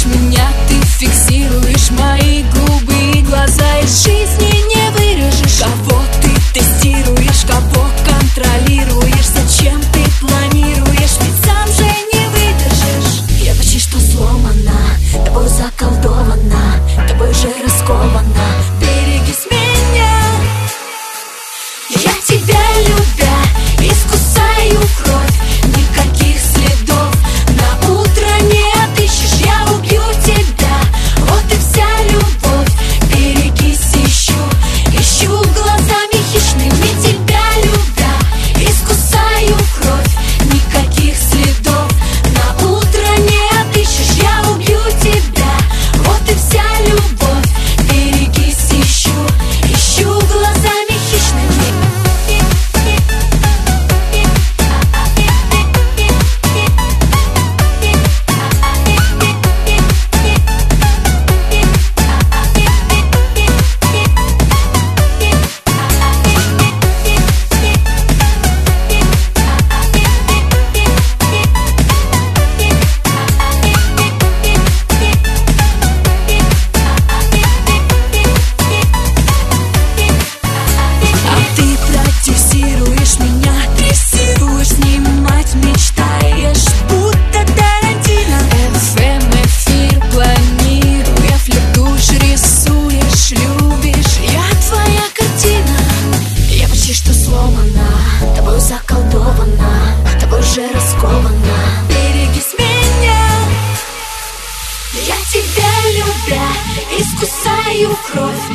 меня, ты фиксируешь мои губы и глаза. Из жизни не вырежешь. Кого ты тестируешь, кого контролируешь, зачем ты планируешь, ведь сам же не выдержишь. Я почти что сломана, тобой заколдована, тобой уже раскована. Берегись меня. Я тебя любя, искусаю кровь, никаких следов на утро не отыщешь. Я убью тебя, вот и вся любовь. Берегись, ищу глазами хищными. Тебя любя, искусаю кровь, никаких следов на утро не отыщешь. Я убью тебя, вот и вся любовь. Берегись, ищу глазами хищными. Тобой заколдована, тобой уже раскована. Берегись меня. Я тебя любя, искусаю кровь.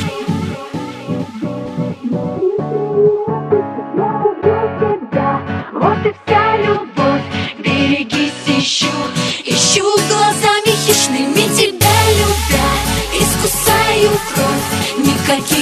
Вот и вся любовь. Берегись, ищу глазами хищными. Тебя любя, искусаю кровь, никаких